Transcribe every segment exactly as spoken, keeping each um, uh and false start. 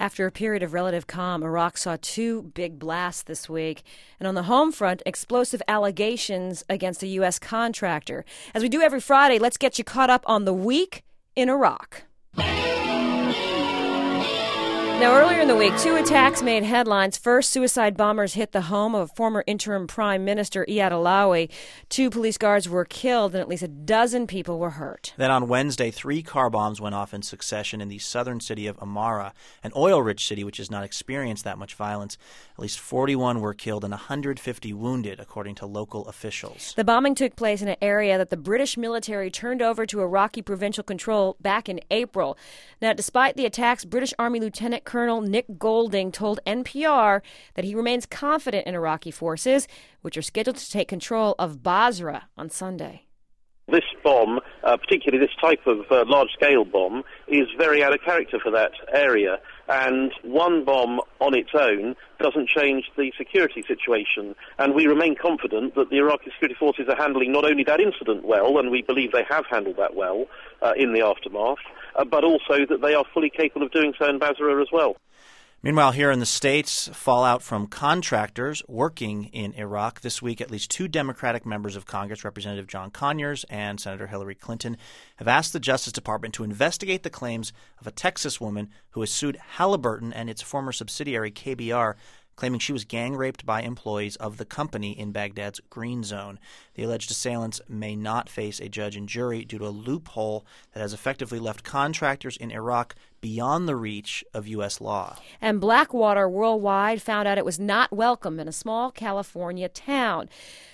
After a period of relative calm, Iraq saw two big blasts this week. And on the home front, explosive allegations against a U S contractor. As we do every Friday, let's get you caught up on the week in Iraq. Now, earlier in the week, two attacks made headlines. First, suicide bombers hit the home of former interim Prime Minister Iyad Allawi. Two police guards were killed and at least a dozen people were hurt. Then on Wednesday, three car bombs went off in succession in the southern city of Amara, an oil-rich city which has not experienced that much violence. At least forty-one were killed and one hundred fifty wounded, according to local officials. The bombing took place in an area that the British military turned over to Iraqi provincial control back in April. Now, despite the attacks, British Army Lieutenant Colonel Nick Golding told N P R that he remains confident in Iraqi forces, which are scheduled to take control of Basra on Sunday. This bomb, uh, particularly this type of uh, large-scale bomb, is very out of character for that area. And one bomb on its own doesn't change the security situation. And we remain confident that the Iraqi security forces are handling not only that incident well, and we believe they have handled that well uh, in the aftermath, uh, but also that they are fully capable of doing so in Basra as well. Meanwhile, here in the States, fallout from contractors working in Iraq. This week, at least two Democratic members of Congress, Representative John Conyers and Senator Hillary Clinton, have asked the Justice Department to investigate the claims of a Texas woman who has sued Halliburton and its former subsidiary K B R, claiming she was gang raped by employees of the company in Baghdad's Green Zone. The alleged assailants may not face a judge and jury due to a loophole that has effectively left contractors in Iraq beyond the reach of U S law. And Blackwater Worldwide found out it was not welcome in a small California town.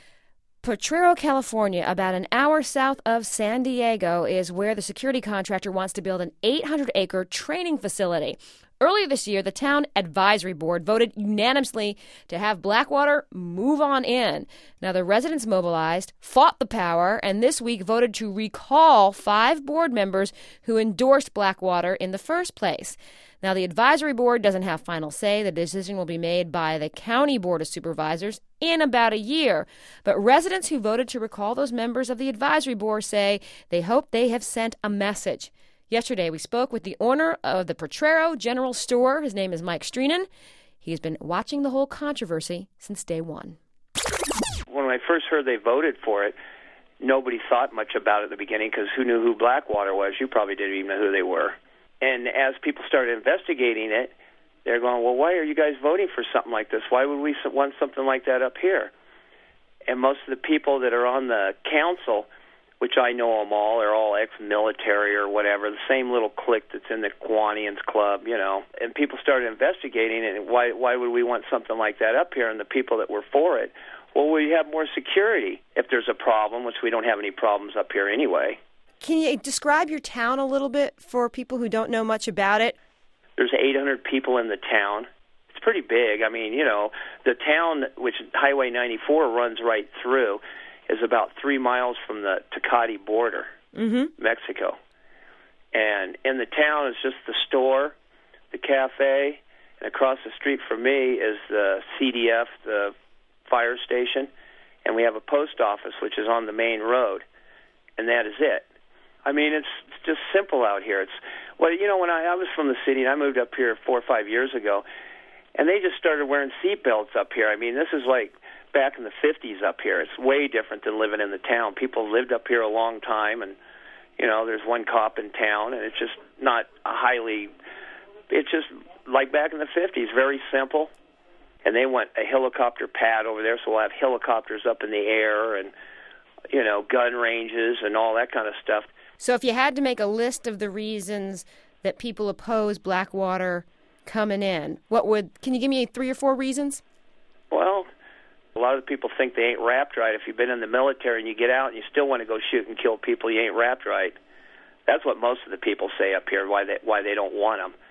Potrero, California, about an hour south of San Diego, is where the security contractor wants to build an eight hundred acre training facility. Earlier this year, the town advisory board voted unanimously to have Blackwater move on in. Now, the residents mobilized, fought the power, and this week voted to recall five board members who endorsed Blackwater in the first place. Now, the advisory board doesn't have final say. The decision will be made by the county board of supervisors in about a year. But residents who voted to recall those members of the advisory board say they hope they have sent a message. Yesterday, we spoke with the owner of the Potrero General Store. His name is Mike Streenan. He's been watching the whole controversy since day one. When I first heard they voted for it, nobody thought much about it at the beginning because who knew who Blackwater was? You probably didn't even know who they were. And as people started investigating it, they're going, well, why are you guys voting for something like this? Why would we want something like that up here? And most of the people that are on the council, which I know them all, they're all ex-military or whatever, the same little clique that's in the Kiwanians Club, you know. And people started investigating it, and why why would we want something like that up here? And the people that were for it, well, we have more security if there's a problem, which we don't have any problems up here anyway. Can you describe your town a little bit for people who don't know much about it? There's eight hundred people in the town. It's pretty big. I mean, you know, the town, which Highway ninety-four runs right through, is about three miles from the Tecate border, mm-hmm. Mexico. And in the town is just the store, the cafe, and across the street from me is the C D F, the fire station, and we have a post office, which is on the main road, and that is it. I mean, it's, it's just simple out here. It's well, you know, when I, I was from the city, and I moved up here four or five years ago, and they just started wearing seatbelts up here. I mean, this is like back in the fifties up here. It's way different than living in the town. People lived up here a long time, and, you know, there's one cop in town, and it's just not a highly, it's just like back in the fifties, very simple. And they want a helicopter pad over there, so we'll have helicopters up in the air and, you know, gun ranges and all that kind of stuff. So if you had to make a list of the reasons that people oppose Blackwater coming in, what would, can you give me three or four reasons? Well, a lot of people think they ain't wrapped right. If you've been in the military and you get out and you still want to go shoot and kill people, you ain't wrapped right. That's what most of the people say up here, why they why they don't want them.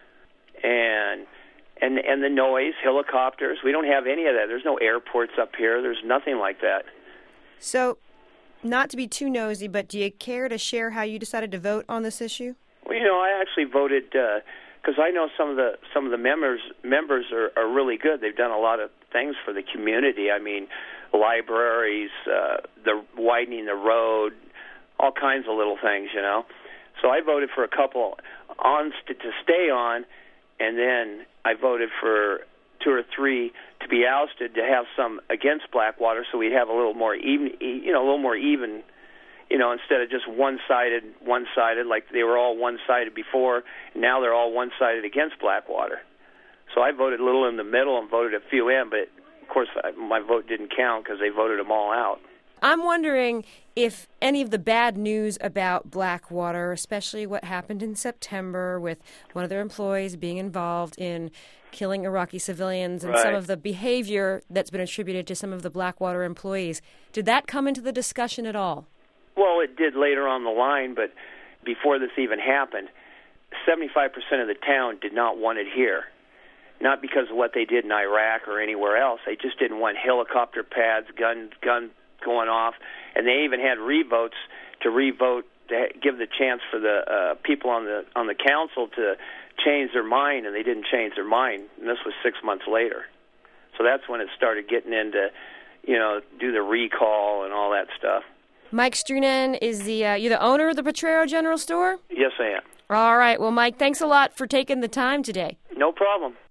And and and the noise, helicopters, we don't have any of that. There's no airports up here. There's nothing like that. So, not to be too nosy, but do you care to share how you decided to vote on this issue? Well, you know, I actually voted because uh, I know some of the some of the members members are, are really good. They've done a lot of things for the community. I mean, libraries, uh, the widening the road, all kinds of little things, you know. So I voted for a couple on st- to stay on, and then I voted for two or three to be ousted to have some against Blackwater, so we'd have a little more even, you know, a little more even, you know, instead of just one-sided, one-sided, like they were all one-sided before. Now they're all one-sided against Blackwater. So I voted a little in the middle and voted a few in, but of course my vote didn't count because they voted them all out. I'm wondering if any of the bad news about Blackwater, especially what happened in September with one of their employees being involved in killing Iraqi civilians and right. some of the behavior that's been attributed to some of the Blackwater employees, did that come into the discussion at all? Well, it did later on the line, but before this even happened, seventy-five percent of the town did not want it here. Not because of what they did in Iraq or anywhere else. They just didn't want helicopter pads, gun, gun going off, and they even had revotes to revote to give the chance for the uh, people on the on the council to change their mind, and they didn't change their mind. And this was six months later. So that's when it started getting into, you know, do the recall and all that stuff. Mike Strunen is the uh, you're the owner of the Potrero General Store? Yes, I am. All right. Well, Mike, thanks a lot for taking the time today. No problem.